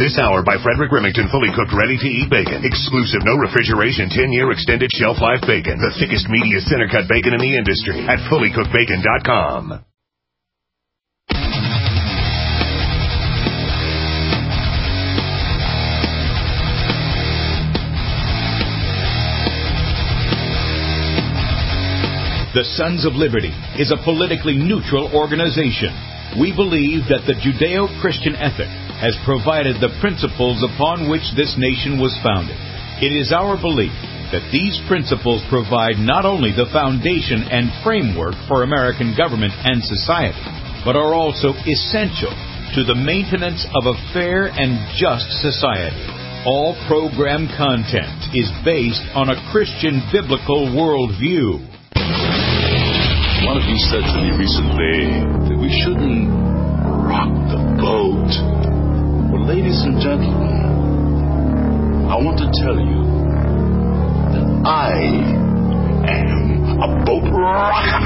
This hour by Frederick Remington, fully cooked, ready-to-eat bacon. Exclusive, no refrigeration, 10-year extended shelf life bacon. The thickest, meatiest, center-cut bacon in the industry at fullycookedbacon.com. The Sons of Liberty is a politically neutral organization. We believe that the Judeo-Christian ethic has provided the principles upon which this nation was founded. It is our belief that these principles provide not only the foundation and framework for American government and society, but are also essential to the maintenance of a fair and just society. All program content is based on a Christian biblical worldview. One of you said to me recently that we shouldn't rock the boat. Well, ladies and gentlemen, I want to tell you that I am a boat rocker.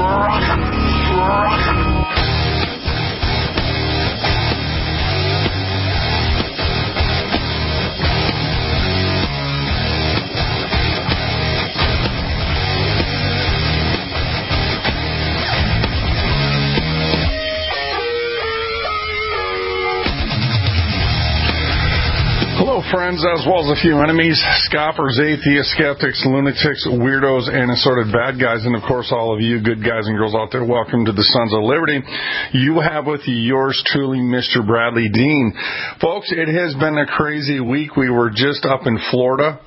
Hello, friends, as well as a few enemies, scoffers, atheists, skeptics, lunatics, weirdos, and assorted bad guys, and of course all of you good guys and girls out there, welcome to the Sons of Liberty. You have with you yours truly, Mr. Bradley Dean. Folks, it has been a crazy week. We were just up in Florida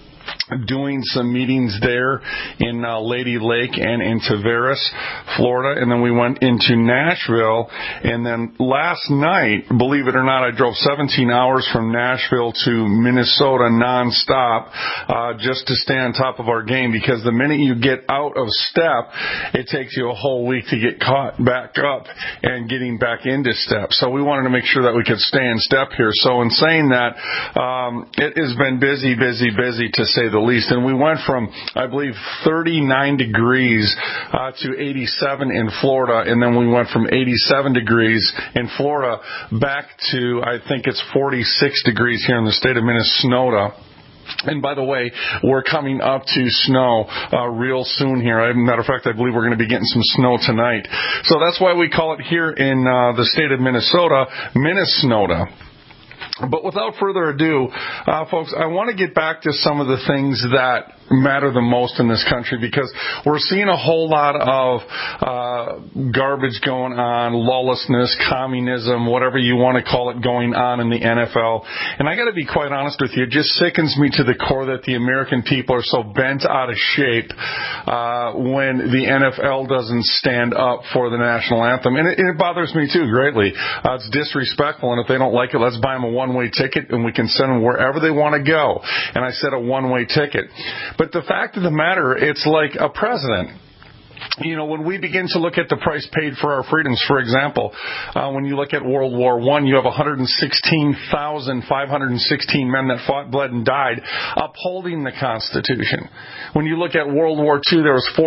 doing some meetings there in Lady Lake and in Tavares, Florida, and then we went into Nashville, and then last night, believe it or not, I drove 17 hours from Nashville to Minnesota nonstop just to stay on top of our game, because the minute you get out of step, it takes you a whole week to get caught back up and getting back into step. So we wanted to make sure that we could stay in step here. So in saying that, it has been busy to say the least. And we went from, I believe, 39 degrees to 87 in Florida, and then we went from 87 degrees in Florida back to, I think it's 46 degrees here in the state of Minnesota. And by the way, we're coming up to snow real soon here. As a matter of fact, I believe we're going to be getting some snow tonight. So that's why we call it here in the state of Minnesota, Minnesota. But without further ado, folks, I want to get back to some of the things that matter the most in this country, because we're seeing a whole lot of garbage going on, lawlessness, communism, whatever you want to call it, going on in the NFL. And I got to be quite honest with you, it just sickens me to the core that the American people are so bent out of shape when the NFL doesn't stand up for the national anthem. And it bothers me too greatly. It's disrespectful, and if they don't like it, let's buy them a one-way ticket and we can send them wherever they want to go. And I said a one-way ticket. But the fact of the matter, it's like a president. You know, when we begin to look at the price paid for our freedoms, for example, when you look at World War I, you have 116,516 men that fought, bled, and died upholding the Constitution. When you look at World War II, there was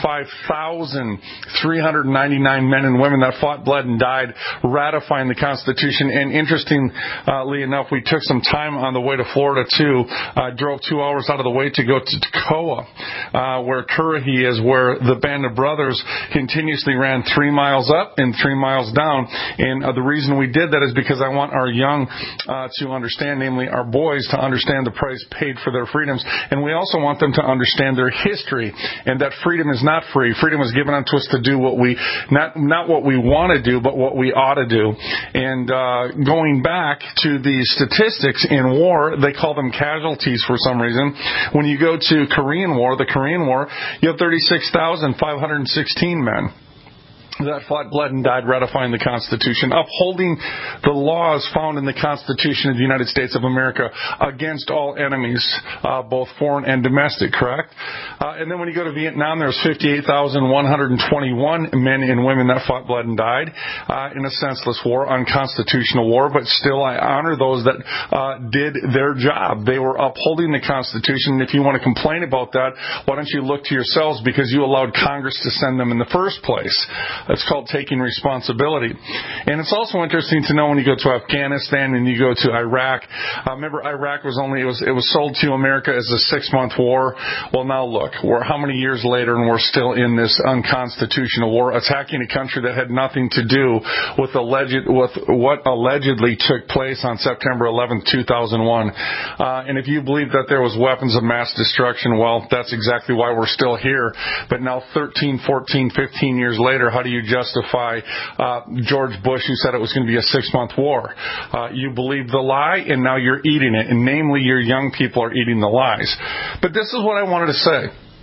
405,399 men and women that fought, bled, and died ratifying the Constitution. And interestingly enough, we took some time on the way to Florida, too. Drove 2 hours out of the way to go to Toccoa, where Currahee is, where the Band of Brothers continuously ran 3 miles up and 3 miles down. And the reason we did that is because I want our young to understand, namely our boys, to understand the price paid for their freedoms. And we also want them to understand their history, and that freedom is not free. Freedom is given unto us to do what we, not what we want to do, but what we ought to do. And going back to the statistics in war, they call them casualties for some reason. When you go to Korean War, the Korean War, you have 36,516 men that fought, bled, and died ratifying the Constitution, upholding the laws found in the Constitution of the United States of America against all enemies, both foreign and domestic, correct? And then when you go to Vietnam, there's 58,121 men and women that fought, bled, and died in a senseless war, unconstitutional war, but still I honor those that did their job. They were upholding the Constitution, and if you want to complain about that, why don't you look to yourselves, because you allowed Congress to send them in the first place. That's called taking responsibility. And it's also interesting to know when you go to Afghanistan and you go to Iraq. Remember, Iraq was sold to America as a 6-month war. Well, now look, we're how many years later and we're still in this unconstitutional war, attacking a country that had nothing to do with what allegedly took place on September 11th, 2001. And if you believe that there was weapons of mass destruction, well, that's exactly why we're still here. But now 13, 14, 15 years later, how do you justify George Bush, who said it was going to be a 6-month war? You believe the lie, and now you're eating it. And namely, your young people are eating the lies. But this is what I wanted to say.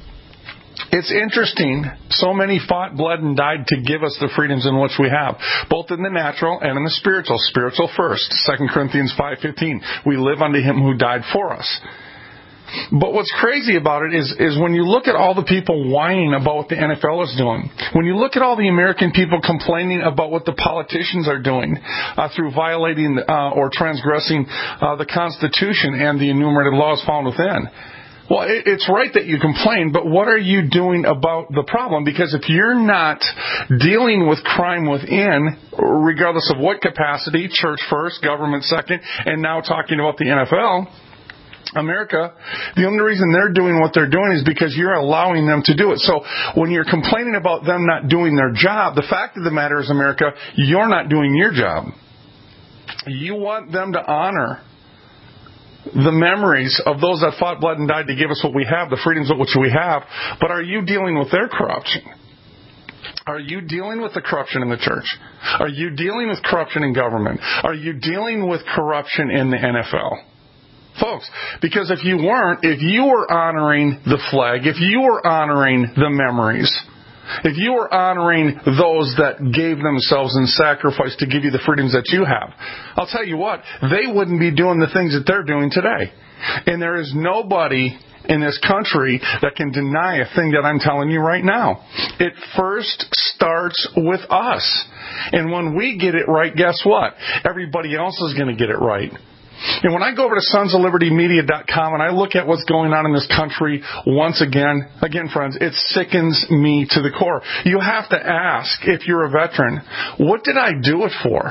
It's interesting, so many fought, bled, and died to give us the freedoms in which we have, both in the natural and in the spiritual. Spiritual first, 2 Corinthians 5:15. We live unto him who died for us. But what's crazy about it is when you look at all the people whining about what the NFL is doing, when you look at all the American people complaining about what the politicians are doing through violating or transgressing the Constitution and the enumerated laws found within, well, it's right that you complain, but what are you doing about the problem? Because if you're not dealing with crime within, regardless of what capacity, church first, government second, and now talking about the NFL, America, the only reason they're doing what they're doing is because you're allowing them to do it. So when you're complaining about them not doing their job, the fact of the matter is, America, you're not doing your job. You want them to honor the memories of those that fought, bled, and died to give us what we have, the freedoms of which we have, but are you dealing with their corruption? Are you dealing with the corruption in the church? Are you dealing with corruption in government? Are you dealing with corruption in the NFL? Folks, because if you were honoring the flag, if you were honoring the memories, if you were honoring those that gave themselves in sacrifice to give you the freedoms that you have, I'll tell you what, they wouldn't be doing the things that they're doing today. And there is nobody in this country that can deny a thing that I'm telling you right now. It first starts with us. And when we get it right, guess what? Everybody else is going to get it right. And when I go over to sonsoflibertymedia.com and I look at what's going on in this country once again, friends, it sickens me to the core. You have to ask, if you're a veteran, what did I do it for?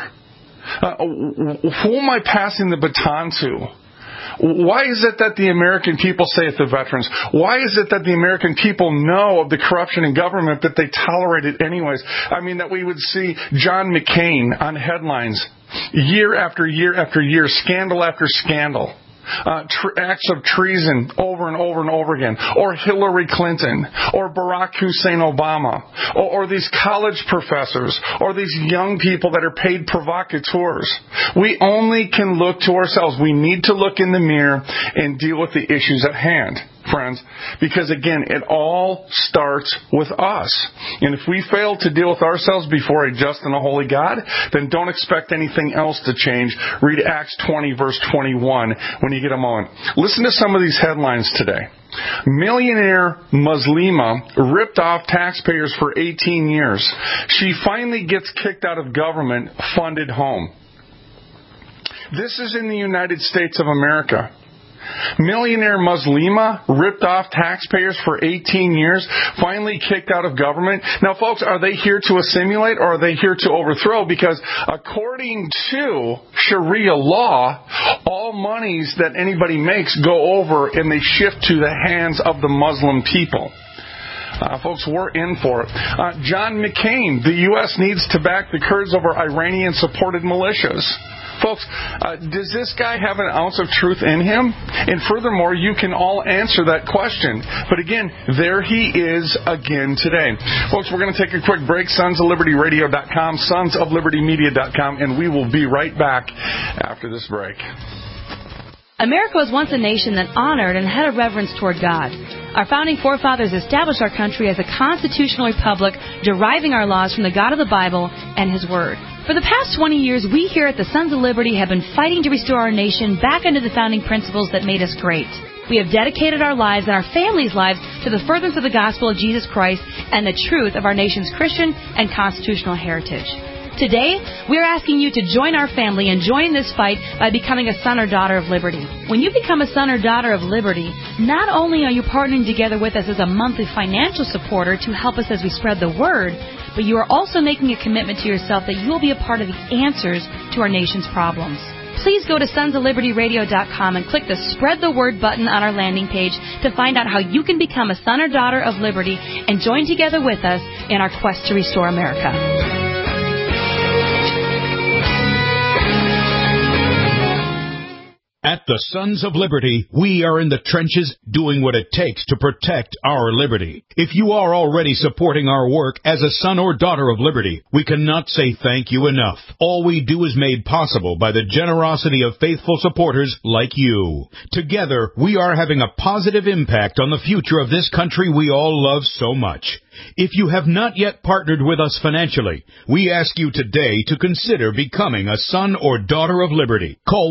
Who am I passing the baton to? Why is it that the American people say it to veterans? Why is it that the American people know of the corruption in government that they tolerate it anyways? I mean, that we would see John McCain on headlines year after year after year, scandal after scandal. Acts of treason over and over and over again, or Hillary Clinton, or Barack Hussein Obama, or these college professors, or these young people that are paid provocateurs. We only can look to ourselves. We need to look in the mirror and deal with the issues at hand, friends, because again, it all starts with us. And if we fail to deal with ourselves before a just and a holy God, then don't expect anything else to change. Read Acts 20, verse 21 when you get a moment. Listen to some of these headlines today. Millionaire Muslima ripped off taxpayers for 18 years. She finally gets kicked out of government-funded home. This is in the United States of America. Millionaire Muslima ripped off taxpayers for 18 years, finally kicked out of government. Now, folks, are they here to assimilate or are they here to overthrow? Because according to Sharia law, all monies that anybody makes go over and they shift to the hands of the Muslim people. Folks, we're in for it. John McCain, the U.S. needs to back the Kurds over Iranian-supported militias. Folks, does this guy have an ounce of truth in him? And furthermore, you can all answer that question. But again, there he is again today. Folks, we're going to take a quick break. SonsOfLibertyRadio.com, SonsOfLibertyMedia.com, and we will be right back after this break. America was once a nation that honored and had a reverence toward God. Our founding forefathers established our country as a constitutional republic, deriving our laws from the God of the Bible and His Word. For the past 20 years, we here at the Sons of Liberty have been fighting to restore our nation back into the founding principles that made us great. We have dedicated our lives and our families' lives to the furtherance of the gospel of Jesus Christ and the truth of our nation's Christian and constitutional heritage. Today, we're asking you to join our family and join this fight by becoming a son or daughter of liberty. When you become a son or daughter of liberty, not only are you partnering together with us as a monthly financial supporter to help us as we spread the word, but you are also making a commitment to yourself that you will be a part of the answers to our nation's problems. Please go to sonsoflibertyradio.com and click the Spread the Word button on our landing page to find out how you can become a son or daughter of liberty and join together with us in our quest to restore America. At the Sons of Liberty, we are in the trenches doing what it takes to protect our liberty. If you are already supporting our work as a son or daughter of liberty, we cannot say thank you enough. All we do is made possible by the generosity of faithful supporters like you. Together, we are having a positive impact on the future of this country we all love so much. If you have not yet partnered with us financially, we ask you today to consider becoming a son or daughter of liberty. Call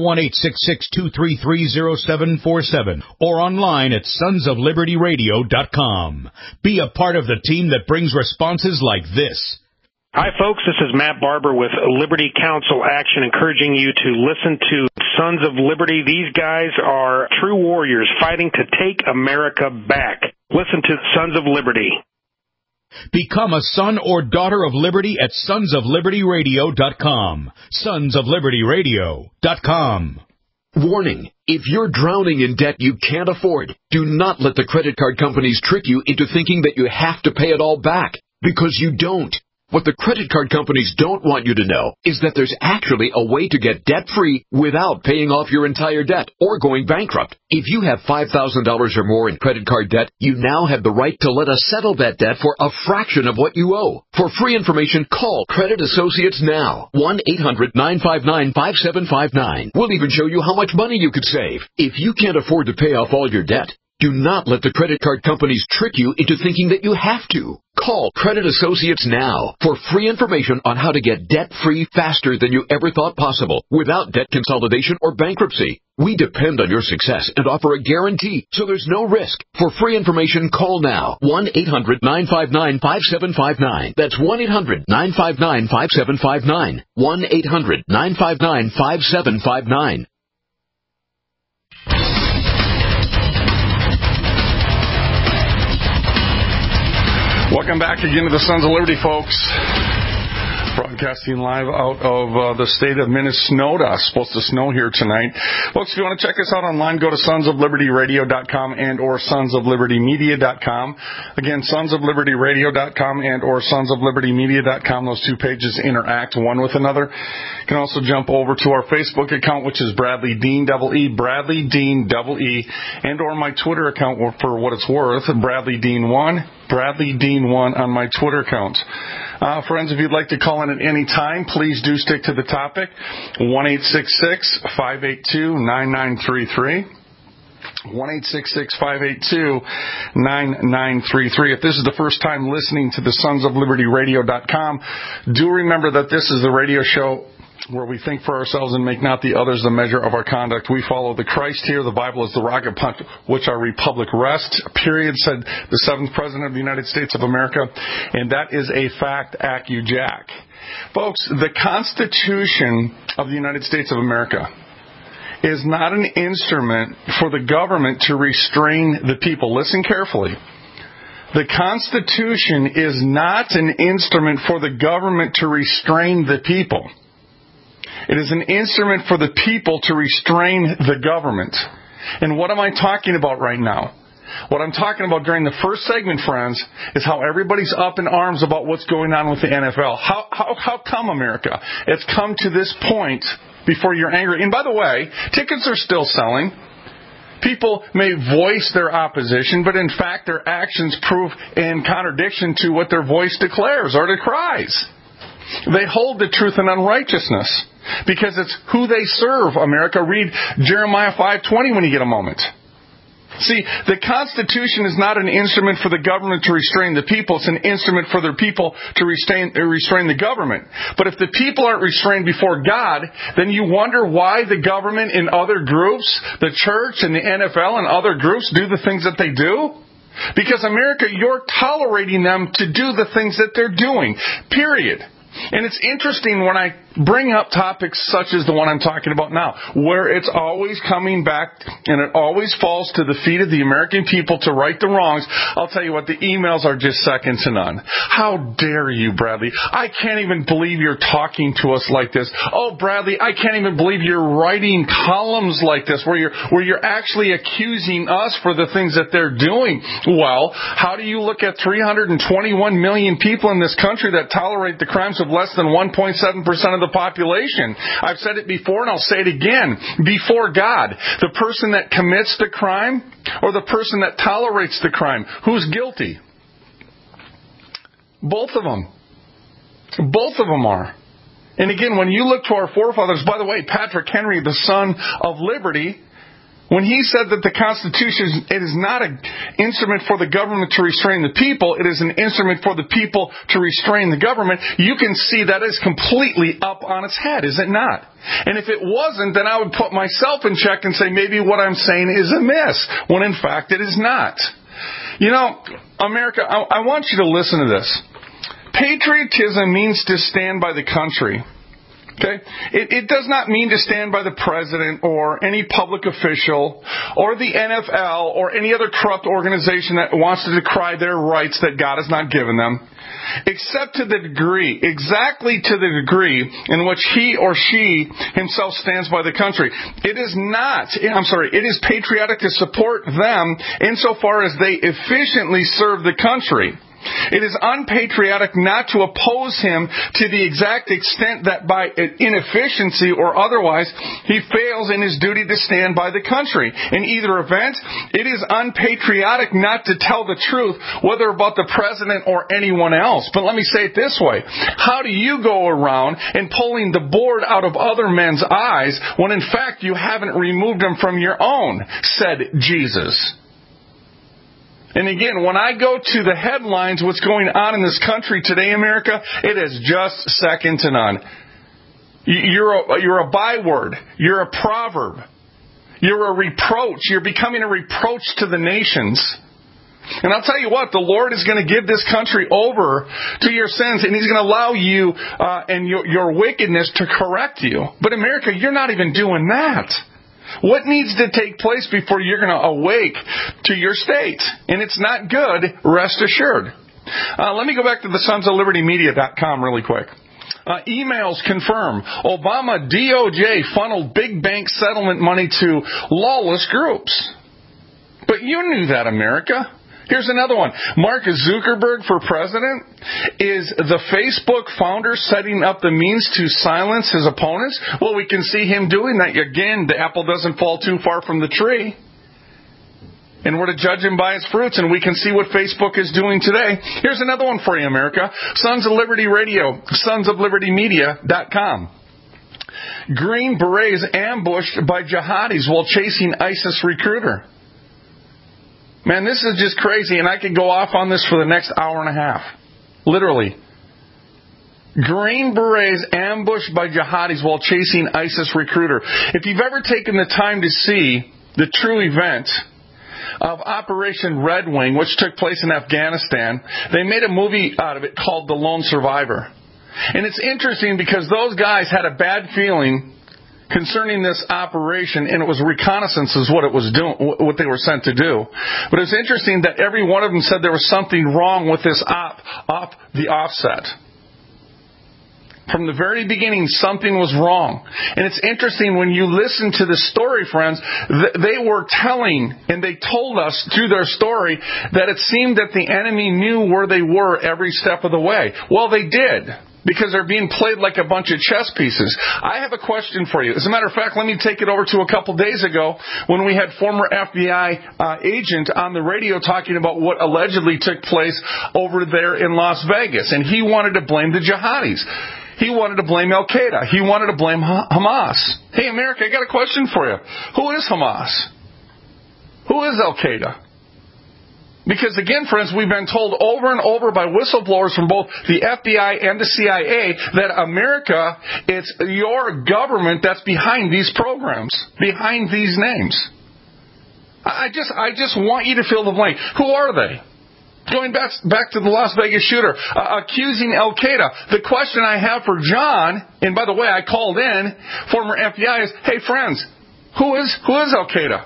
1-866-233-0747 or online at sonsoflibertyradio.com. Be a part of the team that brings responses like this. Hi, folks. This is Matt Barber with Liberty Council Action, encouraging you to listen to Sons of Liberty. These guys are true warriors fighting to take America back. Listen to Sons of Liberty. Become a son or daughter of liberty at sonsoflibertyradio.com. Sonsoflibertyradio.com. Warning. If you're drowning in debt you can't afford, do not let the credit card companies trick you into thinking that you have to pay it all back, because you don't. What the credit card companies don't want you to know is that there's actually a way to get debt-free without paying off your entire debt or going bankrupt. If you have $5,000 or more in credit card debt, you now have the right to let us settle that debt for a fraction of what you owe. For free information, call Credit Associates now. 1-800-959-5759. We'll even show you how much money you could save. If you can't afford to pay off all your debt, do not let the credit card companies trick you into thinking that you have to. Call Credit Associates now for free information on how to get debt-free faster than you ever thought possible without debt consolidation or bankruptcy. We depend on your success and offer a guarantee, so there's no risk. For free information, call now. 1-800-959-5759. That's 1-800-959-5759. 1-800-959-5759. Welcome back again to the Sons of Liberty, folks. Broadcasting live out of the state of Minnesota. It's supposed to snow here tonight. Folks, if you want to check us out online, go to sonsoflibertyradio.com and or sonsoflibertymedia.com. Again, sonsoflibertyradio.com and or sonsoflibertymedia.com. Those two pages interact one with another. You can also jump over to our Facebook account, which is Bradley Dean, E, Bradley Dean, E, and or my Twitter account for what it's worth, Bradley Dean 1, Bradley Dean 1 on my Twitter account. Friends, if you'd like to call in at any time, please do stick to the topic. 1-866-582-9933. 1-866-582-9933. If this is the first time listening to the sonsoflibertyradio.com, do remember that this is the radio show where we think for ourselves and make not the others the measure of our conduct. We follow the Christ here. The Bible is the rock upon which our republic rests, period, said the 7th President of the United States of America. And that is a fact, Jack. Folks, the Constitution of the United States of America is not an instrument for the government to restrain the people. Listen carefully. The Constitution is not an instrument for the government to restrain the people. It is an instrument for the people to restrain the government. And what am I talking about right now? What I'm talking about during the first segment, friends, is how everybody's up in arms about what's going on with the NFL. How come, America? It's come to this point before you're angry. And by the way, tickets are still selling. People may voice their opposition, but in fact their actions prove in contradiction to what their voice declares or decries. They hold the truth in unrighteousness because it's who they serve, America. Read Jeremiah 5:20 when you get a moment. See, the Constitution is not an instrument for the government to restrain the people. It's an instrument for their people to restrain the government. But if the people aren't restrained before God, then you wonder why the government and other groups, the church and the NFL and other groups do the things that they do. Because, America, you're tolerating them to do the things that they're doing, period. And it's interesting when I bring up topics such as the one I'm talking about now, where it's always coming back and it always falls to the feet of the American people to right the wrongs. I'll tell you what, the emails are just second to none. How dare you, Bradley? I can't even believe you're talking to us like this. Oh, Bradley, I can't even believe you're writing columns like this where you're actually accusing us for the things that they're doing. Well, how do you look at 321 million people in this country that tolerate the crimes of less than 1.7% of the population? I've said it before and I'll say it again. Before God, the person that commits the crime or the person that tolerates the crime, who's guilty? Both of them. Both of them are. And again, when you look to our forefathers, by the way, Patrick Henry, the son of liberty, when he said that the Constitution, it is not an instrument for the government to restrain the people, it is an instrument for the people to restrain the government, you can see that is completely up on its head, is it not? And if it wasn't, then I would put myself in check and say maybe what I'm saying is amiss, when in fact it is not. You know, America, I want you to listen to this. Patriotism means to stand by the country. Okay? It does not mean to stand by the president or any public official or the NFL or any other corrupt organization that wants to decry their rights that God has not given them, except to the degree, exactly to the degree in which he or she himself stands by the country. It is patriotic to support them insofar as they efficiently serve the country. It is unpatriotic not to oppose him to the exact extent that by inefficiency or otherwise he fails in his duty to stand by the country. In either event, it is unpatriotic not to tell the truth, whether about the president or anyone else. But let me say it this way. How do you go around and pulling the board out of other men's eyes when in fact you haven't removed them from your own, said Jesus. And again, when I go to the headlines, what's going on in this country today, America, it is just second to none. You're a byword. You're a proverb. You're a reproach. You're becoming a reproach to the nations. And I'll tell you what, the Lord is going to give this country over to your sins, and He's going to allow you and your wickedness to correct you. But America, you're not even doing that. What needs to take place before you're going to awake to your state? And it's not good, rest assured. Let me go back to the sonsoflibertymedia.com really quick. Emails confirm Obama DOJ funneled big bank settlement money to lawless groups. But you knew that, America. Here's another one. Mark Zuckerberg for president? Is the Facebook founder setting up the means to silence his opponents? Well, we can see him doing that. Again, the apple doesn't fall too far from the tree. And we're to judge him by his fruits, and we can see what Facebook is doing today. Here's another one for you, America. Sons of Liberty Radio, sonsoflibertymedia.com. Green Berets ambushed by jihadis while chasing ISIS recruiter. Man, this is just crazy, and I could go off on this for the next hour and a half. Literally. Green Berets ambushed by jihadis while chasing ISIS recruiter. If you've ever taken the time to see the true event of Operation Red Wing, which took place in Afghanistan, they made a movie out of it called The Lone Survivor. And it's interesting because those guys had a bad feeling concerning this operation, and it was reconnaissance is what it was doing, what they were sent to do. But it's interesting that every one of them said there was something wrong with this off the offset. From the very beginning, something was wrong. And it's interesting when you listen to the story, friends, they were telling, and they told us through their story, that it seemed that the enemy knew where they were every step of the way. Well, they did. Because they're being played like a bunch of chess pieces. I have a question for you. As a matter of fact, let me take it over to a couple days ago when we had former FBI agent on the radio talking about what allegedly took place over there in Las Vegas. And he wanted to blame the jihadis. He wanted to blame Al-Qaeda. He wanted to blame Hamas. Hey, America, I got a question for you. Who is Hamas? Who is Al-Qaeda? Because again, friends, we've been told over and over by whistleblowers from both the FBI and the CIA that America, it's your government that's behind these programs, behind these names. I just want you to fill the blank. Who are they? Going back to the Las Vegas shooter, accusing Al-Qaeda. The question I have for John, and by the way, I called in, former FBI, is, hey, friends, who is Al-Qaeda?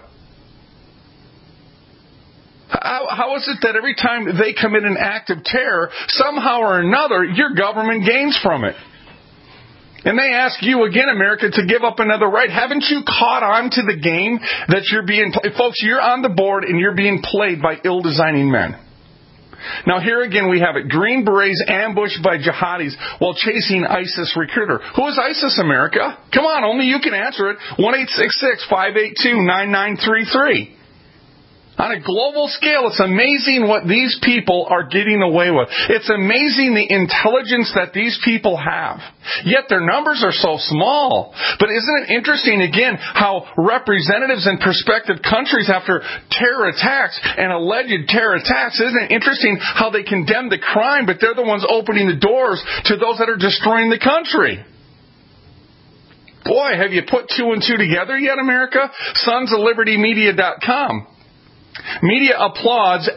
How is it that every time they commit an act of terror, somehow or another, your government gains from it? And they ask you again, America, to give up another right. Haven't you caught on to the game that you're being played? Folks, you're on the board and you're being played by ill-designing men. Now here again we have it. Green Berets ambushed by jihadis while chasing ISIS recruiter. Who is ISIS, America? Come on, only you can answer it. 1-866-582-9933. On a global scale, it's amazing what these people are getting away with. It's amazing the intelligence that these people have. Yet their numbers are so small. But isn't it interesting, again, how representatives in prospective countries after terror attacks and alleged terror attacks, isn't it interesting how they condemn the crime, but they're the ones opening the doors to those that are destroying the country? Boy, have you put two and two together yet, America? SonsOfLibertyMedia.com. Media applauds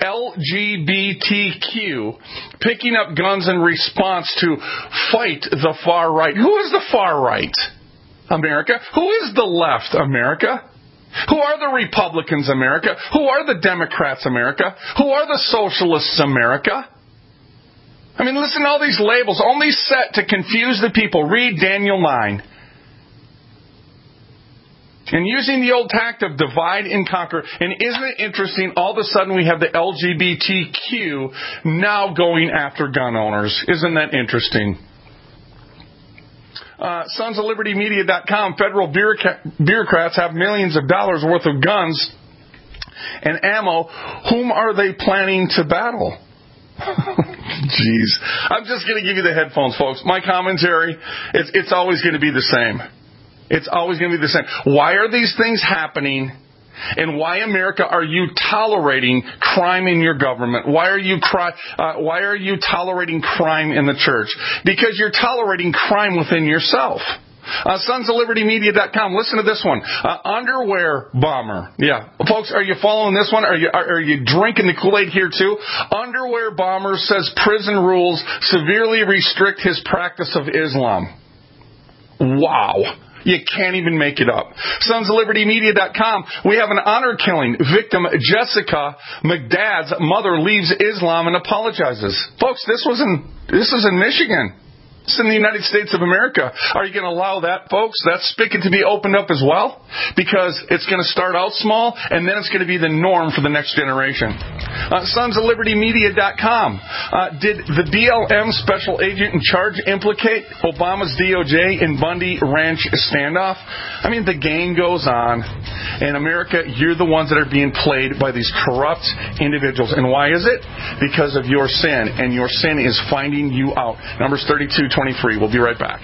LGBTQ picking up guns in response to fight the far right. Who is the far right, America? Who is the left, America? Who are the Republicans, America? Who are the Democrats, America? Who are the Socialists, America? I mean, listen to all these labels, only set to confuse the people. Read Daniel 9. And using the old tact of divide and conquer. And isn't it interesting, all of a sudden we have the LGBTQ now going after gun owners. Isn't that interesting? SonsOfLibertyMedia.com. Federal bureaucrats have millions of dollars worth of guns and ammo. Whom are they planning to battle? Jeez. I'm just going to give you the headphones, folks. My commentary, it's always going to be the same. It's always going to be the same. Why are these things happening? And why, America, are you tolerating crime in your government? Why are you tolerating crime in the church? Because you're tolerating crime within yourself. SonsOfLibertyMedia.com. Listen to this one. Underwear bomber. Yeah. Folks, are you following this one? Are you drinking the Kool-Aid here too? Underwear bomber says prison rules severely restrict his practice of Islam. Wow. You can't even make it up. SonsOfLibertyMedia.com. We have an honor killing. Victim Jessica McDad's mother leaves Islam and apologizes. Folks, this is in Michigan. It's in the United States of America. Are you going to allow that, folks, that spigot to be opened up as well? Because it's going to start out small, and then it's going to be the norm for the next generation. SonsOfLibertyMedia.com. Did the BLM special agent in charge implicate Obama's DOJ in Bundy Ranch standoff? I mean, the game goes on. In America, you're the ones that are being played by these corrupt individuals. And why is it? Because of your sin. And your sin is finding you out. Numbers 32-23. We'll be right back.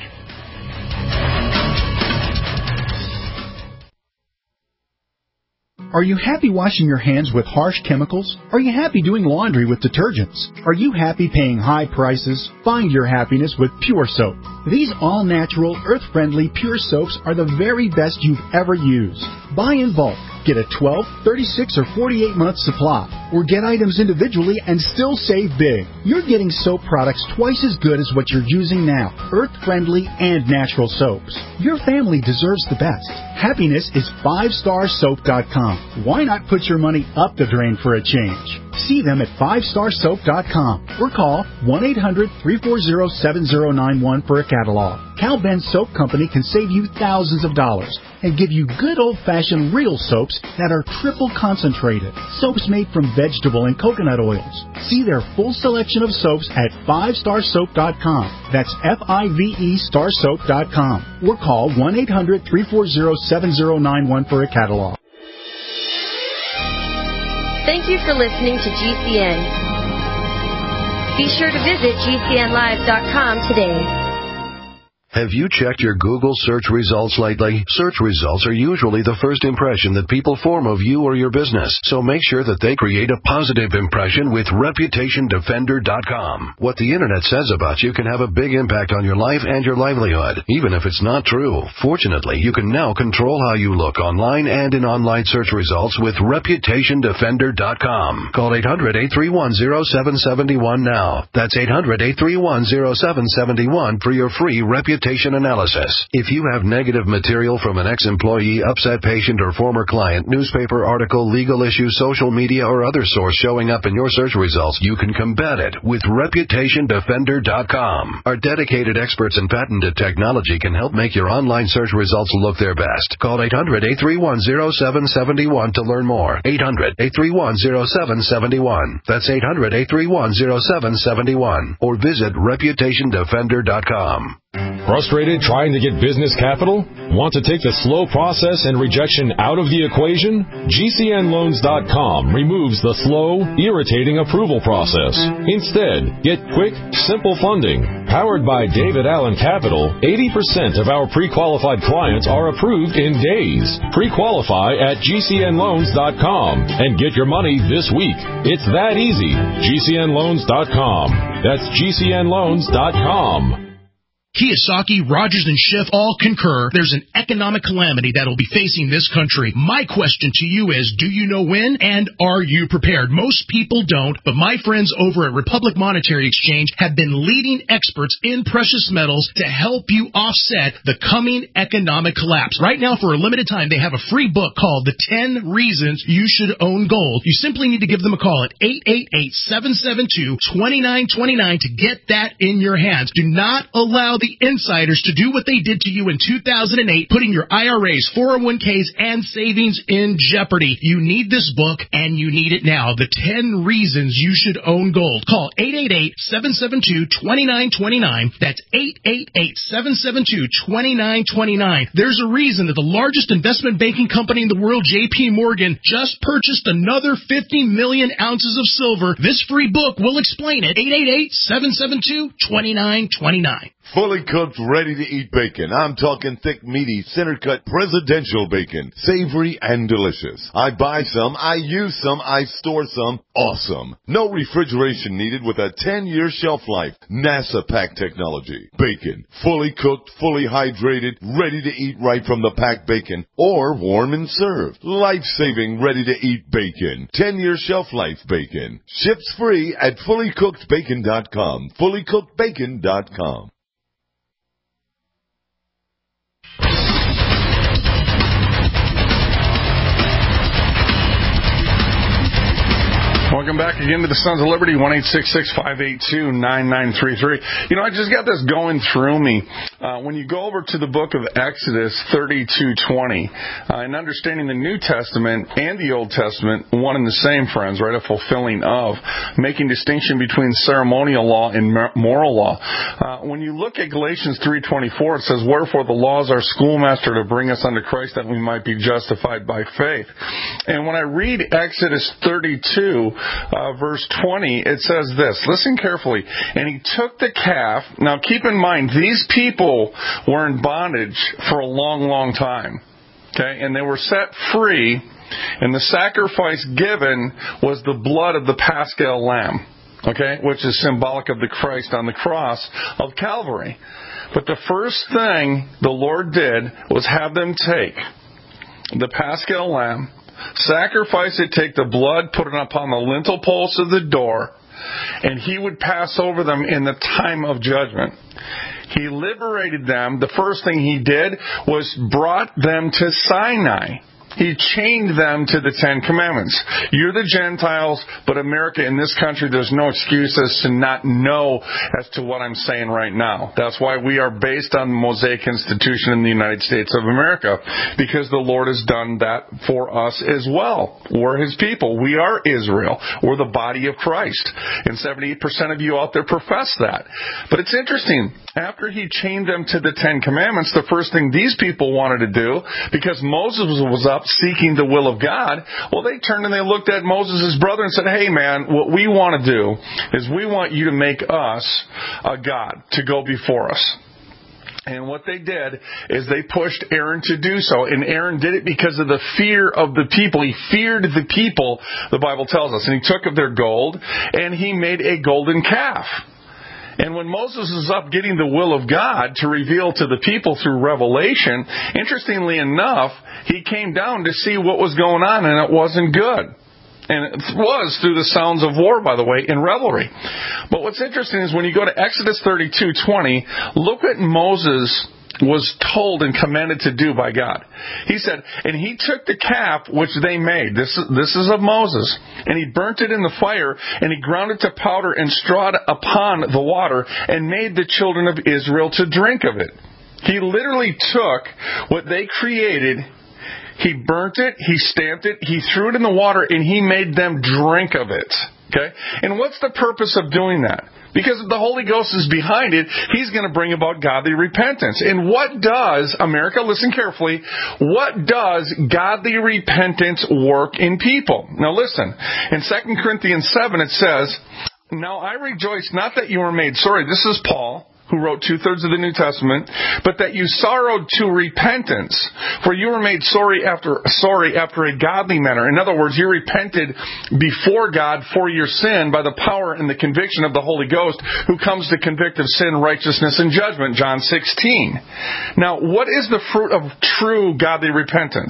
Are you happy washing your hands with harsh chemicals? Are you happy doing laundry with detergents? Are you happy paying high prices? Find your happiness with Pure Soap. These all-natural, earth-friendly Pure Soaps are the very best you've ever used. Buy in bulk. Get a 12, 36, or 48-month supply. Or get items individually and still save big. You're getting soap products twice as good as what you're using now. Earth-friendly and natural soaps. Your family deserves the best. Happiness is 5starsoap.com. Why not put your money up the drain for a change? See them at 5starsoap.com or call 1-800-340-7091 for a catalog. Cal Ben Soap Company can save you thousands of dollars and give you good old-fashioned real soaps that are triple concentrated. Soaps made from vegetable and coconut oils. See their full selection of soaps at 5starsoap.com. That's F-I-V-E starsoap.com. Or call 1-800-340-7091 for a catalog. Thank you for listening to GCN. Be sure to visit GCNlive.com today. Have you checked your Google search results lately? Search results are usually the first impression that people form of you or your business, so make sure that they create a positive impression with ReputationDefender.com. What the Internet says about you can have a big impact on your life and your livelihood, even if it's not true. Fortunately, you can now control how you look online and in online search results with ReputationDefender.com. Call 800-831-0771 now. That's 800-831-0771 for your free reputation analysis. If you have negative material from an ex-employee, upset patient, or former client, newspaper article, legal issue, social media, or other source showing up in your search results, you can combat it with ReputationDefender.com. Our dedicated experts in patented technology can help make your online search results look their best. Call 800-831-0771 to learn more. 800-831-0771. That's 800-831-0771. Or visit ReputationDefender.com. Frustrated trying to get business capital? Want to take the slow process and rejection out of the equation? GCNLoans.com removes the slow, irritating approval process. Instead, get quick, simple funding. Powered by David Allen Capital, 80% of our pre-qualified clients are approved in days. Pre-qualify at GCNLoans.com and get your money this week. It's that easy. GCNLoans.com. That's GCNLoans.com. Kiyosaki, Rogers, and Schiff all concur there's an economic calamity that will be facing this country. My question to you is, do you know when, and are you prepared? Most people don't, but my friends over at Republic Monetary Exchange have been leading experts in precious metals to help you offset the coming economic collapse. Right now, for a limited time, they have a free book called The 10 Reasons You Should Own Gold. You simply need to give them a call at 888-772-2929 to get that in your hands. Do not allow the insiders to do what they did to you in 2008, putting your IRAs, 401ks, and savings in jeopardy. You need this book, and you need it now. The 10 Reasons You Should Own Gold. Call 888-772-2929. That's 888-772-2929. There's a reason that the largest investment banking company in the world, J.P. Morgan, just purchased another 50 million ounces of silver. This free book will explain it. 888-772-2929. Fully cooked, ready-to-eat bacon. I'm talking thick, meaty, center-cut presidential bacon. Savory and delicious. I buy some, I use some, I store some. Awesome. No refrigeration needed with a 10-year shelf life. NASA pack technology. Bacon. Fully cooked, fully hydrated, ready to eat right from the packed bacon. Or warm and served. Life-saving, ready-to-eat bacon. 10-year shelf life bacon. Ships free at fullycookedbacon.com. Fullycookedbacon.com. Welcome back again to the Sons of Liberty, 1-866-582-9933. You know, I just got this going through me. When you go over to the book of Exodus 32:20, and understanding the New Testament and the Old Testament, one and the same, friends, right? A fulfilling of, making distinction between ceremonial law and moral law. When you look at Galatians 3:24, it says, "Wherefore the law is our schoolmaster to bring us unto Christ, that we might be justified by faith." And when I read Exodus 32, verse 20, it says this. Listen carefully. "And he took the calf." Now keep in mind, these people were in bondage for a long, long time. Okay? And they were set free, and the sacrifice given was the blood of the Paschal lamb. Okay? Which is symbolic of the Christ on the cross of Calvary. But the first thing the Lord did was have them take the Paschal lamb, sacrifice it, take the blood, put it upon the lintel posts of the door, and he would pass over them in the time of judgment. He liberated them. The first thing he did was brought them to Sinai. He chained them to the Ten Commandments. You're the Gentiles, but America, in this country, there's no excuses to not know as to what I'm saying right now. That's why we are based on the Mosaic Institution in the United States of America, because the Lord has done that for us as well. We're His people. We are Israel. We're the body of Christ. And 78% of you out there profess that. But it's interesting. After He chained them to the Ten Commandments, the first thing these people wanted to do, because Moses was up seeking the will of God, well, they turned and they looked at Moses' brother and said, "Hey, man, what we want to do is we want you to make us a God to go before us." And what they did is they pushed Aaron to do so. And Aaron did it because of the fear of the people. He feared the people, the Bible tells us. And he took of their gold, and he made a golden calf. And when Moses was up getting the will of God to reveal to the people through revelation, interestingly enough, he came down to see what was going on, and it wasn't good. And it was through the sounds of war, by the way, in revelry. But what's interesting is when you go to Exodus 32:20, look what Moses was told and commanded to do by God. He said, and he took the calf which they made. This is of Moses. And he burnt it in the fire, and he ground it to powder and strawed upon the water, and made the children of Israel to drink of it. He literally took what they created. He burnt it, he stamped it, he threw it in the water, and he made them drink of it. Okay? And what's the purpose of doing that? Because if the Holy Ghost is behind it, he's going to bring about godly repentance. And what does, America, listen carefully, what does godly repentance work in people? Now listen, in 2 Corinthians 7 it says, now I rejoice not that you were made sorry. This is Paul, who wrote 2/3 of the New Testament, but that you sorrowed to repentance, for you were made sorry after a godly manner. In other words, you repented before God for your sin by the power and the conviction of the Holy Ghost, who comes to convict of sin, righteousness, and judgment. John 16. Now, what is the fruit of true godly repentance?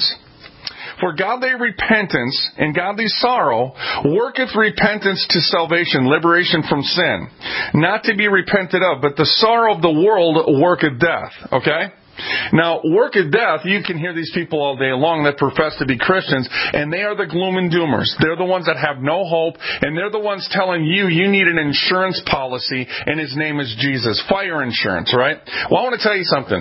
For godly repentance and godly sorrow worketh repentance to salvation, liberation from sin, not to be repented of, but the sorrow of the world worketh death. Okay? Now, work of death, you can hear these people all day long that profess to be Christians, and they are the gloom and doomers. They're the ones that have no hope, and they're the ones telling you need an insurance policy, and his name is Jesus. Fire insurance, right? Well, I want to tell you something.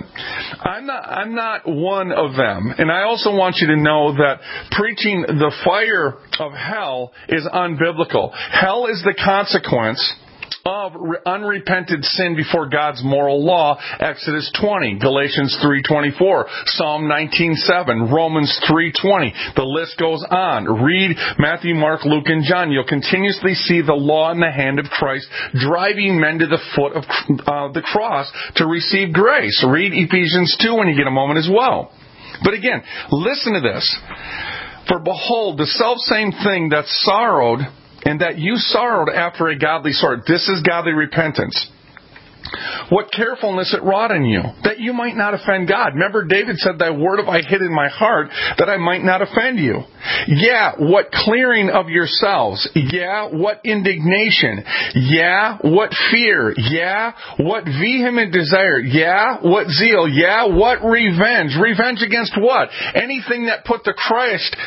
I'm not one of them, and I also want you to know that preaching the fire of hell is unbiblical. Hell is the consequence of unrepented sin before God's moral law. Exodus 20, Galatians 3:24, Psalm 19:7, Romans 3:20. The list goes on. Read Matthew, Mark, Luke, and John. You'll continuously see the law in the hand of Christ driving men to the foot of the cross to receive grace. Read Ephesians 2 when you get a moment as well. But again, listen to this. For behold, the selfsame thing that sorrowed, and that you sorrowed after a godly sort. This is godly repentance. What carefulness it wrought in you, that you might not offend God. Remember, David said, thy word have I hid in my heart, that I might not offend you. Yeah, what clearing of yourselves. Yeah, what indignation. Yeah, what fear. Yeah, what vehement desire. Yeah, what zeal. Yeah, what revenge. Revenge against what? Anything that put the Christ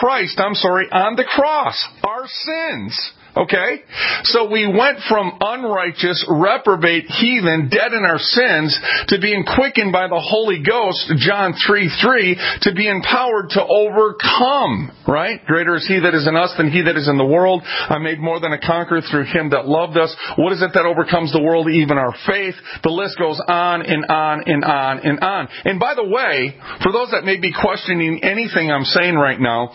on the cross. Our sins. Okay? So we went from unrighteous, reprobate, heathen, dead in our sins, to being quickened by the Holy Ghost, John 3:3, to be empowered to overcome, right? Greater is he that is in us than he that is in the world. I made more than a conqueror through him that loved us. What is it that overcomes the world? Even our faith. The list goes on and on and on and on. And by the way, for those that may be questioning anything I'm saying right now,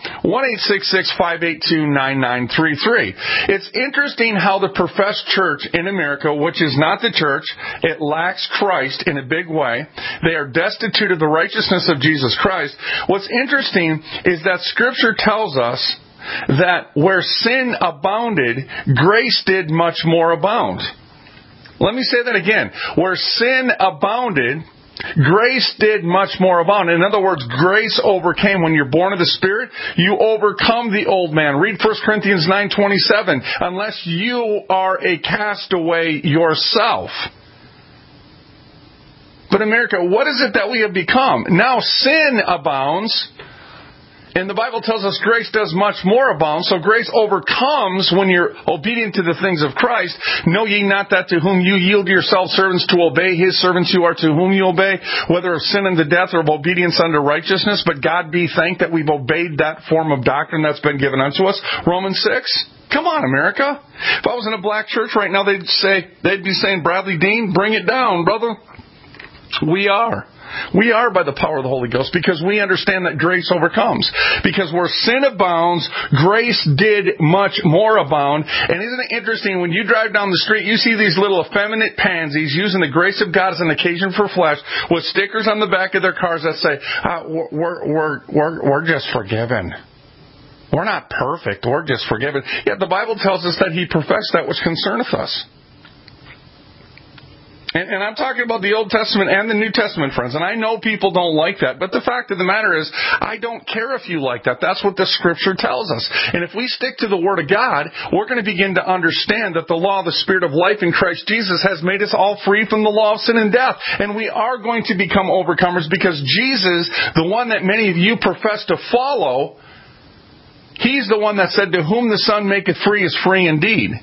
1-866-582-9933. It's interesting how the professed church in America, which is not the church, it lacks Christ in a big way. They are destitute of the righteousness of Jesus Christ. What's interesting is that Scripture tells us that where sin abounded, grace did much more abound. Let me say that again. Where sin abounded, grace did much more abound. In other words, grace overcame. When you're born of the Spirit, you overcome the old man. Read 1 Corinthians 9:27. Unless you are a castaway yourself. But America, what is it that we have become? Now sin abounds. And the Bible tells us grace does much more abound. So grace overcomes when you're obedient to the things of Christ. Know ye not that to whom you yield yourselves servants to obey, his servants you are to whom you obey, whether of sin unto death or of obedience unto righteousness. But God be thanked that we've obeyed that form of doctrine that's been given unto us. Romans 6. Come on, America. If I was in a black church right now, they'd be saying, Bradley Dean, bring it down, brother. We are. We are by the power of the Holy Ghost because we understand that grace overcomes. Because where sin abounds, grace did much more abound. And isn't it interesting, when you drive down the street, you see these little effeminate pansies using the grace of God as an occasion for flesh with stickers on the back of their cars that say, we're just forgiven. We're not perfect. We're just forgiven. Yet the Bible tells us that He perfects that which concerneth us. And I'm talking about the Old Testament and the New Testament, friends. And I know people don't like that. But the fact of the matter is, I don't care if you like that. That's what the Scripture tells us. And if we stick to the Word of God, we're going to begin to understand that the law of the Spirit of life in Christ Jesus has made us all free from the law of sin and death. And we are going to become overcomers because Jesus, the one that many of you profess to follow, He's the one that said, to whom the Son maketh free is free indeed.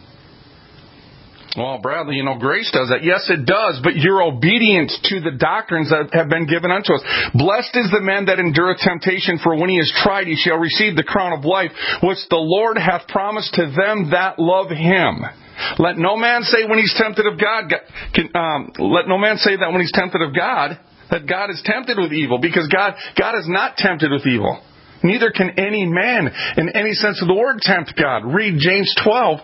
Well, Bradley, grace does that. Yes, it does, but you're obedient to the doctrines that have been given unto us. Blessed is the man that endureth temptation, for when he is tried, he shall receive the crown of life, which the Lord hath promised to them that love Him. Let no man say when he's tempted of God, let no man say that when he's tempted of God, that God is tempted with evil, because God is not tempted with evil. Neither can any man, in any sense of the word, tempt God. Read James 1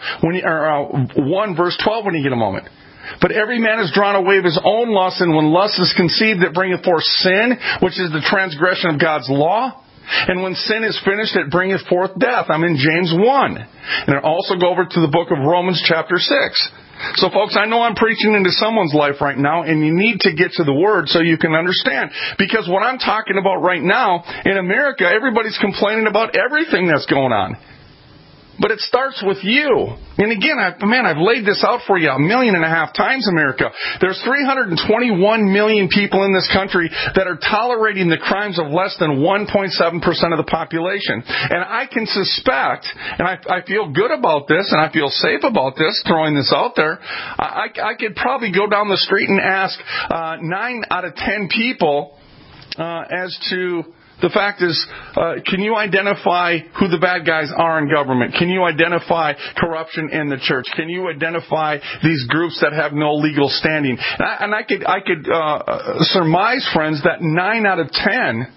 verse 12 when you get a moment. But every man is drawn away of his own lust, and when lust is conceived, it bringeth forth sin, which is the transgression of God's law. And when sin is finished, it bringeth forth death. I'm in James 1. And I also go over to the book of Romans chapter 6. So, folks, I know I'm preaching into someone's life right now, and you need to get to the Word so you can understand. Because what I'm talking about right now, in America, everybody's complaining about everything that's going on. But it starts with you. And again, I've laid this out for you 1.5 million times, America. There's 321 million people in this country that are tolerating the crimes of less than 1.7% of the population. And I can suspect, and I feel good about this, and I feel safe about this, throwing this out there, I could probably go down the street and ask 9 out of 10 people as to... The fact is, can you identify who the bad guys are in government? Can you identify corruption in the church? Can you identify these groups that have no legal standing? And I could surmise, friends, that 9 out of 10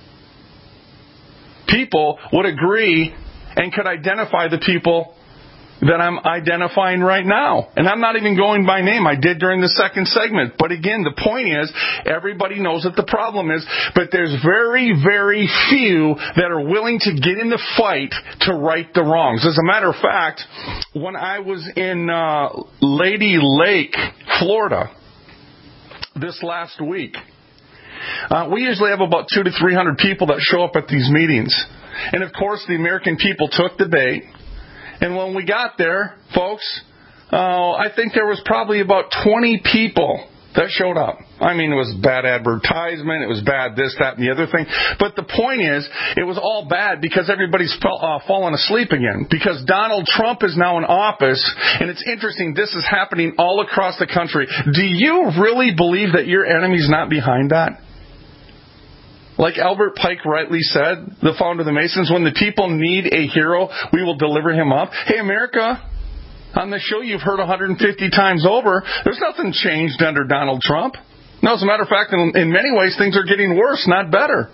people would agree and could identify the people that I'm identifying right now. And I'm not even going by name. I did during the second segment. But again, the point is, everybody knows what the problem is, but there's very, very few that are willing to get in the fight to right the wrongs. As a matter of fact, when I was in Lady Lake, Florida, this last week, we usually have about 200 to 300 people that show up at these meetings. And of course, the American people took the bait. And when we got there, folks, I think there was probably about 20 people that showed up. I mean, it was bad advertisement, it was bad this, that, and the other thing. But the point is, it was all bad because everybody's fallen asleep again. Because Donald Trump is now in office, and it's interesting, this is happening all across the country. Do you really believe that your enemy's not behind that? Like Albert Pike rightly said, the founder of the Masons, when the people need a hero, we will deliver him up. Hey, America, on the show you've heard 150 times over, there's nothing changed under Donald Trump. No, as a matter of fact, in many ways, things are getting worse, not better.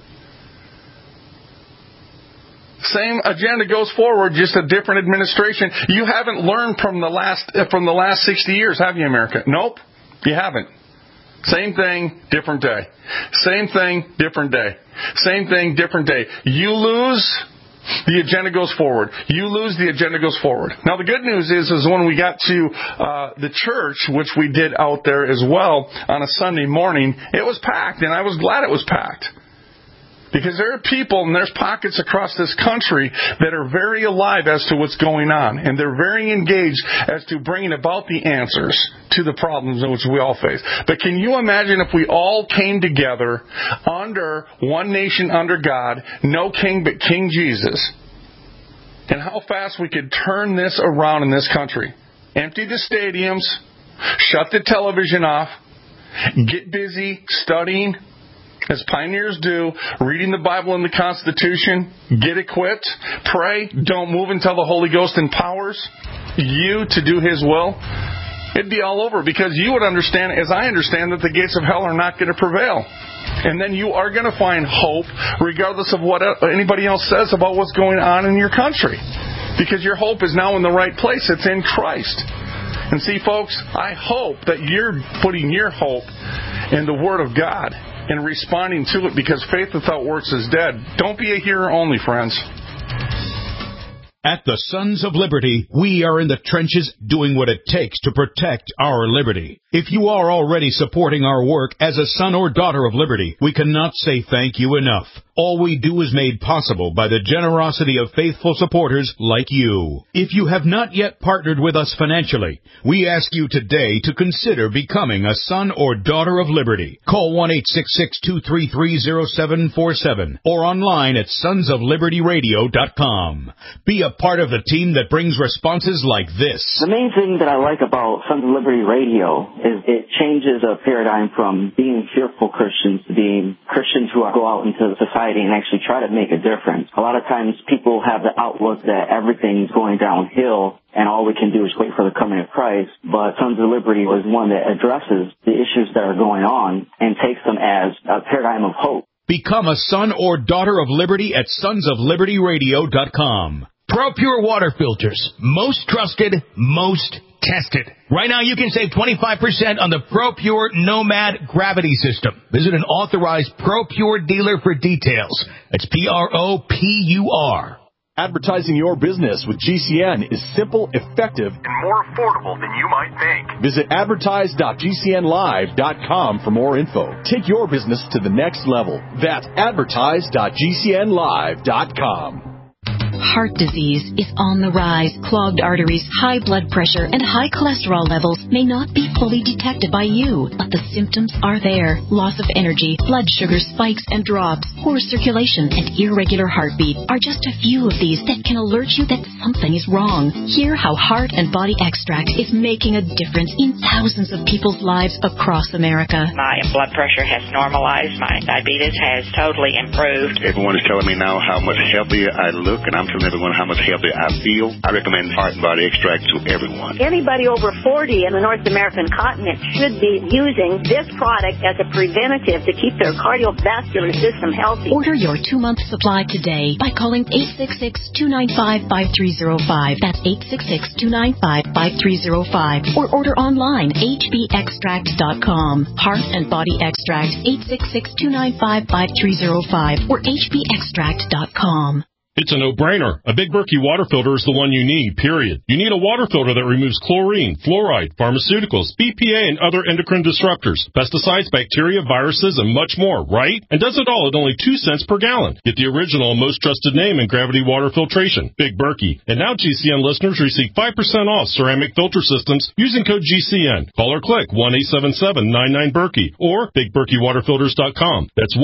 Same agenda goes forward, just a different administration. You haven't learned from the last 60 years, have you, America? Nope, you haven't. Same thing, different day. Same thing, different day. Same thing, different day. You lose, the agenda goes forward. You lose, the agenda goes forward. Now, the good news is when we got to the church, which we did out there as well on a Sunday morning, it was packed, and I was glad it was packed. Because there are people and there's pockets across this country that are very alive as to what's going on. And they're very engaged as to bringing about the answers to the problems in which we all face. But can you imagine if we all came together under one nation under God, no king but King Jesus, and how fast we could turn this around in this country? Empty the stadiums, shut the television off, get busy studying, as pioneers do, reading the Bible and the Constitution, get equipped, pray, don't move until the Holy Ghost empowers you to do His will. It'd be all over because you would understand, as I understand, that the gates of hell are not going to prevail. And then you are going to find hope regardless of what anybody else says about what's going on in your country. Because your hope is now in the right place. It's in Christ. And see, folks, I hope that you're putting your hope in the Word of God and responding to it, because faith without works is dead. Don't be a hearer only, friends. At the Sons of Liberty, we are in the trenches doing what it takes to protect our liberty. If you are already supporting our work as a son or daughter of liberty, we cannot say thank you enough. All we do is made possible by the generosity of faithful supporters like you. If you have not yet partnered with us financially, we ask you today to consider becoming a son or daughter of liberty. Call 1-866-233-0747 or online at sonsoflibertyradio.com. Be a part of the team that brings responses like this. The main thing that I like about Sons of Liberty Radio is it changes a paradigm from being fearful Christians to being Christians who go out into society and actually try to make a difference. A lot of times people have the outlook that everything's going downhill and all we can do is wait for the coming of Christ, but Sons of Liberty was one that addresses the issues that are going on and takes them as a paradigm of hope. Become a son or daughter of liberty at sonsoflibertyradio.com. ProPure water filters. Most trusted, most tested. Right now you can save 25% on the ProPure Nomad gravity system. Visit an authorized ProPure dealer for details. That's PROPUR. Advertising your business with GCN is simple, effective, and more affordable than you might think. Visit advertise.gcnlive.com for more info. Take your business to the next level. That's advertise.gcnlive.com. Heart disease is on the rise. Clogged arteries, high blood pressure, and high cholesterol levels may not be fully detected by you, but the symptoms are there. Loss of energy, blood sugar spikes and drops, poor circulation, and irregular heartbeat are just a few of these that can alert you that something is wrong. Hear how Heart and Body Extract is making a difference in thousands of people's lives across America. My blood pressure has normalized. My diabetes has totally improved. Everyone is telling me now how much healthier I look, and I'm telling everyone how much healthier I feel. I recommend Heart and Body Extract to everyone. Anybody over 40 in the North American continent should be using this product as a preventative to keep their cardiovascular system healthy. Order your 2-month supply today by calling 866-295-5305. That's 866-295-5305. Or order online, hbextract.com. Heart and Body Extract, 866-295-5305 or hbextract.com. It's a no-brainer. A Big Berkey water filter is the one you need, period. You need a water filter that removes chlorine, fluoride, pharmaceuticals, BPA, and other endocrine disruptors, pesticides, bacteria, viruses, and much more, right? And does it all at only 2 cents per gallon. Get the original, most trusted name in gravity water filtration, Big Berkey. And now GCN listeners receive 5% off ceramic filter systems using code GCN. Call or click 1-877-99-BERKEY or BigBerkeyWaterFilters.com. That's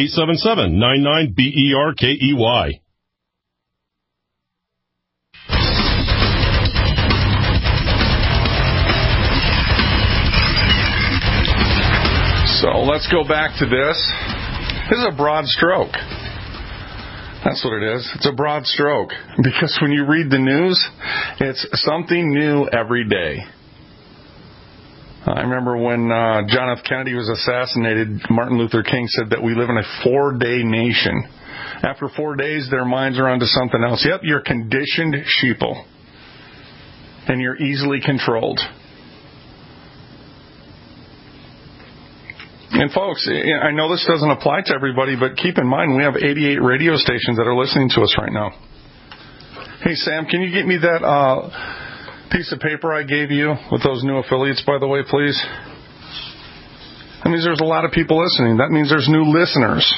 1-877-99-BERKEY. So let's go back to this. This is a broad stroke. That's what it is. It's a broad stroke. Because when you read the news, it's something new every day. I remember when John F. Kennedy was assassinated, Martin Luther King said that we live in a 4-day nation. After 4 days, their minds are onto something else. Yep, you're conditioned sheeple. And you're easily controlled. And folks, I know this doesn't apply to everybody, but keep in mind we have 88 radio stations that are listening to us right now. Hey, Sam, can you get me that piece of paper I gave you with those new affiliates, by the way, please? That means there's a lot of people listening. That means there's new listeners.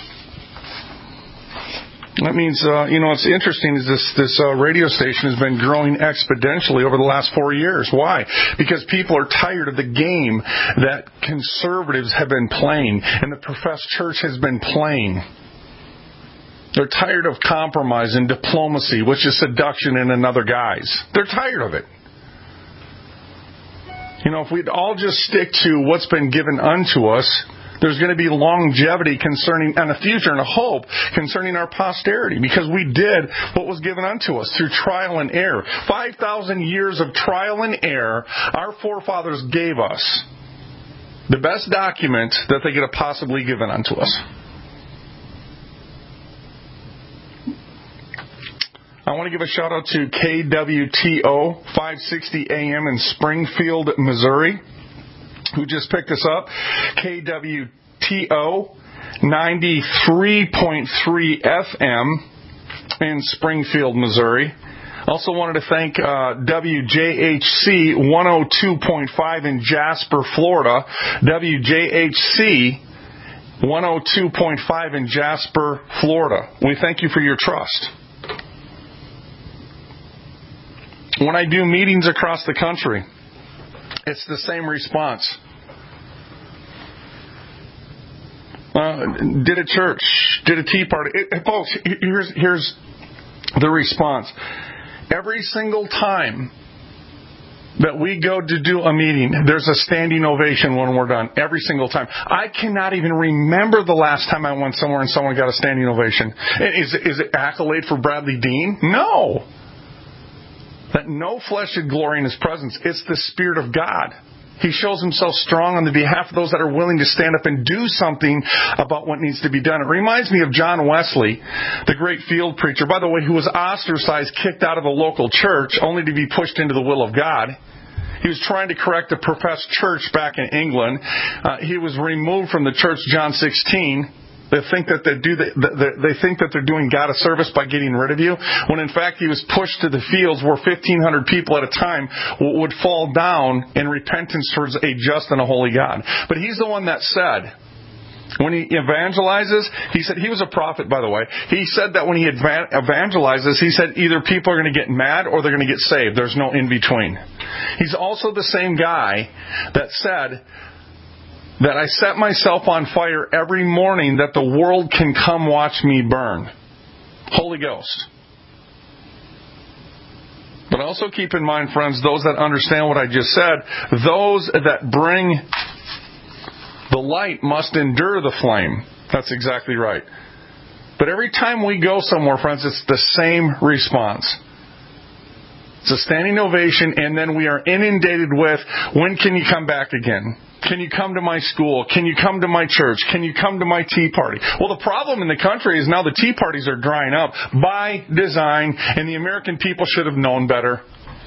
That means, what's interesting is this radio station has been growing exponentially over the last 4 years. Why? Because people are tired of the game that conservatives have been playing and the professed church has been playing. They're tired of compromise and diplomacy, which is seduction in another guise. They're tired of it. If we'd all just stick to what's been given unto us, there's going to be longevity and a future and a hope concerning our posterity, because we did what was given unto us through trial and error. 5,000 years of trial and error, our forefathers gave us the best document that they could have possibly given unto us. I want to give a shout out to KWTO 560 AM in Springfield, Missouri, who just picked us up. KWTO 93.3 FM in Springfield, Missouri. Also wanted to thank WJHC 102.5 in Jasper, Florida. WJHC 102.5 in Jasper, Florida. We thank you for your trust. When I do meetings across the country, it's the same response. Did a church, did a tea party. Folks, here's the response. Every single time that we go to do a meeting, there's a standing ovation when we're done. Every single time. I cannot even remember the last time I went somewhere and someone got a standing ovation. Is it accolade for Bradley Dean? No. That no flesh should glory in his presence. It's the Spirit of God. He shows himself strong on the behalf of those that are willing to stand up and do something about what needs to be done. It reminds me of John Wesley, the great field preacher, by the way, who was ostracized, kicked out of a local church, only to be pushed into the will of God. He was trying to correct a professed church back in England. He was removed from the church, John 16. They think that they're doing God a service by getting rid of you, when in fact he was pushed to the fields where 1,500 people at a time would fall down in repentance towards a just and a holy God. But he's the one that said, when he evangelizes, he said, he was a prophet, by the way. He said that when he evangelizes, he said either people are going to get mad or they're going to get saved. There's no in between. He's also the same guy that said that I set myself on fire every morning that the world can come watch me burn. Holy Ghost. But also keep in mind, friends, those that understand what I just said, those that bring the light must endure the flame. That's exactly right. But every time we go somewhere, friends, it's the same response. It's a standing ovation, and then we are inundated with, when can you come back again? Can you come to my school? Can you come to my church? Can you come to my tea party? Well, the problem in the country is now the tea parties are drying up by design, and the American people should have known better.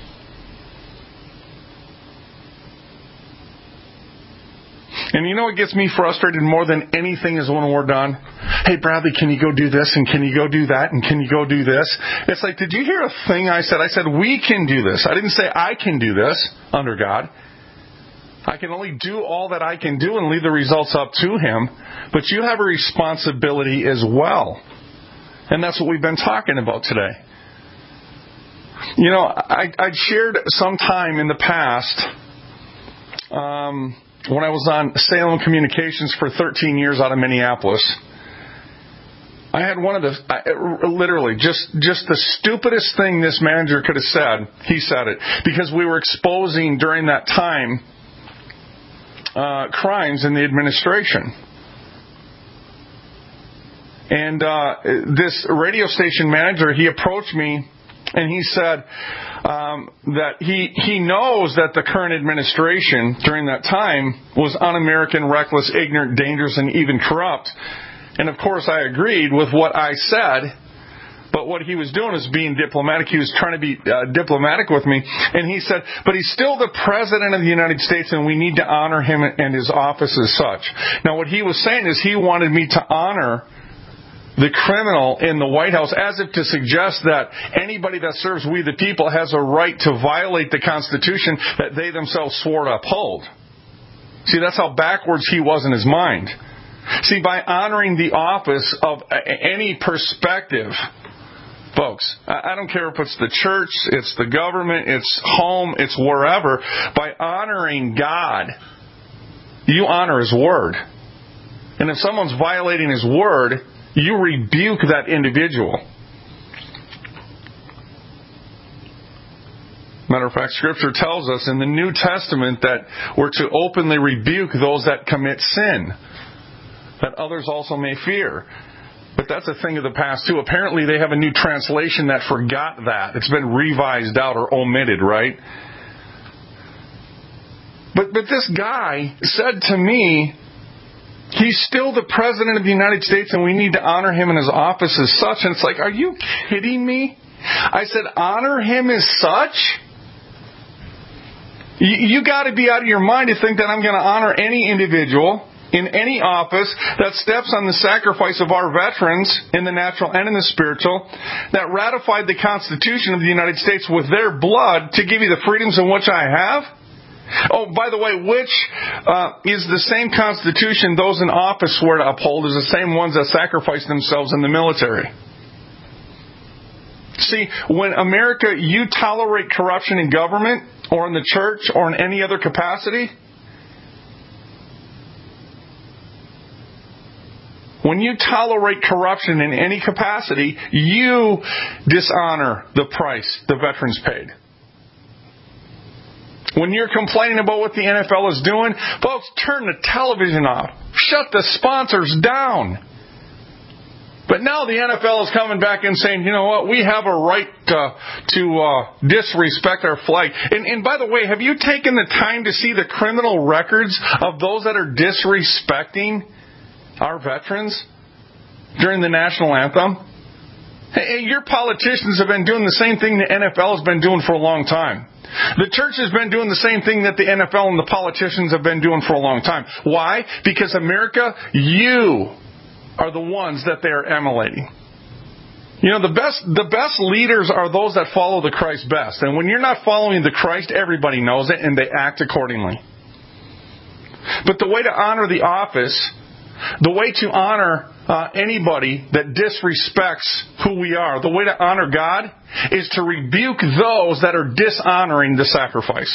And you know what gets me frustrated more than anything is when we're done? Hey, Bradley, can you go do this? And can you go do that? And can you go do this? It's like, did you hear a thing I said? I said, we can do this. I didn't say I can do this under God. I can only do all that I can do and leave the results up to Him. But you have a responsibility as well. And that's what we've been talking about today. You know, I shared sometime in the past, when I was on Salem Communications for 13 years out of Minneapolis, I had one of the, literally, just the stupidest thing this manager could have said. He said it. Because we were exposing during that time crimes in the administration. And this radio station manager, he approached me and he said that he knows that the current administration during that time was un-American, reckless, ignorant, dangerous, and even corrupt. And of course I agreed with what I said. But what he was doing was being diplomatic. He was trying to be diplomatic with me. And he said, but he's still the President of the United States, and we need to honor him and his office as such. Now, what he was saying is he wanted me to honor the criminal in the White House, as if to suggest that anybody that serves we the people has a right to violate the Constitution that they themselves swore to uphold. See, that's how backwards he was in his mind. See, by honoring the office of any perspective, folks, I don't care if it's the church, it's the government, it's home, it's wherever. By honoring God, you honor His Word. And if someone's violating His Word, you rebuke that individual. Matter of fact, Scripture tells us in the New Testament that we're to openly rebuke those that commit sin, that others also may fear. But that's a thing of the past, too. Apparently, they have a new translation that forgot that. It's been revised out or omitted, right? But this guy said to me, he's still the President of the United States, and we need to honor him in his office as such. And it's like, are you kidding me? I said, honor him as such? You got to be out of your mind to think that I'm going to honor any individual in any office that steps on the sacrifice of our veterans in the natural and in the spiritual, that ratified the Constitution of the United States with their blood to give you the freedoms in which I have. Oh, by the way, which is the same Constitution those in office swear to uphold, is the same ones that sacrifice themselves in the military. See, when America, you tolerate corruption in government or in the church or in any other capacity, when you tolerate corruption in any capacity, you dishonor the price the veterans paid. When you're complaining about what the NFL is doing, folks, turn the television off. Shut the sponsors down. But now the NFL is coming back and saying, you know what, we have a right to disrespect our flag. And by the way, have you taken the time to see the criminal records of those that are disrespecting our veterans during the national anthem? Hey, your politicians have been doing the same thing the NFL has been doing for a long time. The church has been doing the same thing that the NFL and the politicians have been doing for a long time. Why? Because America, you are the ones that they are emulating. You know, the best leaders are those that follow the Christ best. And when you're not following the Christ, everybody knows it and they act accordingly. But the way to honor the office, the way to honor anybody that disrespects who we are, the way to honor God is to rebuke those that are dishonoring the sacrifice.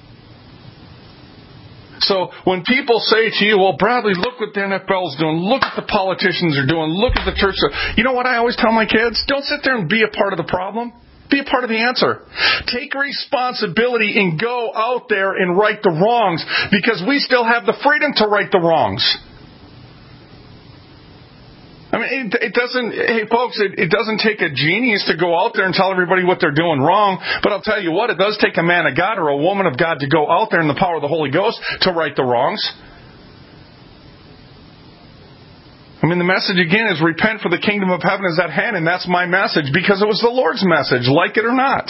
So when people say to you, well, Bradley, look what the NFL is doing. Look what the politicians are doing. Look at the church. You know what I always tell my kids? Don't sit there and be a part of the problem. Be a part of the answer. Take responsibility and go out there and right the wrongs, because we still have the freedom to right the wrongs. I mean, it doesn't, hey folks, it doesn't take a genius to go out there and tell everybody what they're doing wrong. But I'll tell you what, it does take a man of God or a woman of God to go out there in the power of the Holy Ghost to right the wrongs. I mean, the message again is repent, for the kingdom of heaven is at hand, and that's my message because it was the Lord's message, like it or not.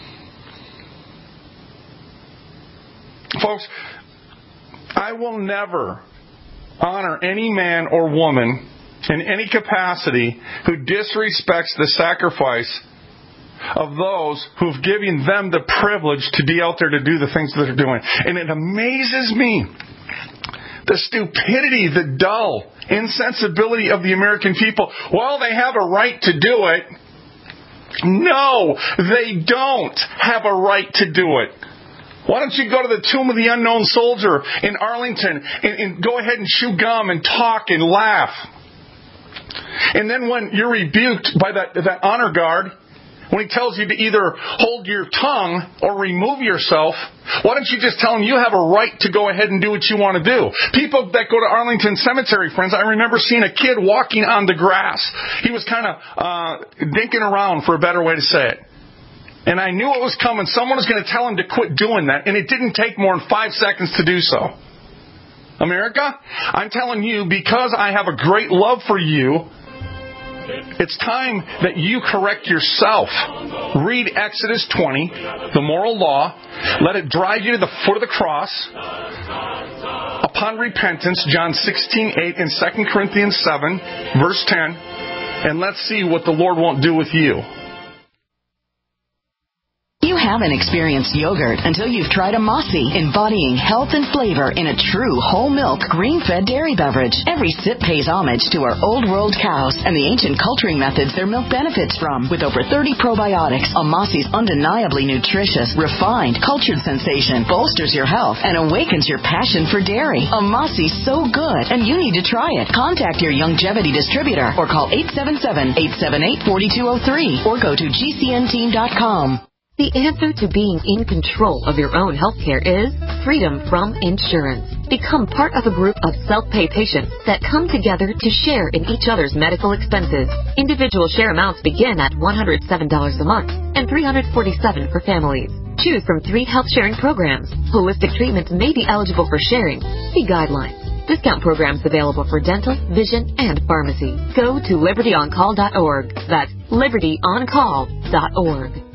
Folks, I will never honor any man or woman in any capacity who disrespects the sacrifice of those who've given them the privilege to be out there to do the things that they're doing. And it amazes me the stupidity, the dull insensibility of the American people. Well, they have a right to do it. No, they don't have a right to do it. Why don't you go to the Tomb of the Unknown Soldier in Arlington and go ahead and chew gum and talk and laugh? And then when you're rebuked by that honor guard, when he tells you to either hold your tongue or remove yourself, why don't you just tell him you have a right to go ahead and do what you want to do? People that go to Arlington Cemetery, friends, I remember seeing a kid walking on the grass. He was kind of dinking around, for a better way to say it. And I knew it was coming. Someone was going to tell him to quit doing that, and it didn't take more than 5 seconds to do so. America, I'm telling you, because I have a great love for you, it's time that you correct yourself. Read Exodus 20, the moral law. Let it drive you to the foot of the cross. Upon repentance, John 16:8 and 2 Corinthians 7, verse 10. And let's see what the Lord won't do with you. You haven't experienced yogurt until you've tried a Mossy, embodying health and flavor in a true whole milk, green-fed dairy beverage. Every sip pays homage to our old world cows and the ancient culturing methods their milk benefits from. With over 30 probiotics, a Mossy's undeniably nutritious, refined, cultured sensation bolsters your health and awakens your passion for dairy. A Mossy's so good, and you need to try it. Contact your Youngevity distributor or call 877-878-4203 or go to GCNteam.com. The answer to being in control of your own healthcare is freedom from insurance. Become part of a group of self-pay patients that come together to share in each other's medical expenses. Individual share amounts begin at $107 a month and $347 for families. Choose from 3 health sharing programs. Holistic treatments may be eligible for sharing. See guidelines. Discount programs available for dental, vision, and pharmacy. Go to libertyoncall.org. That's libertyoncall.org.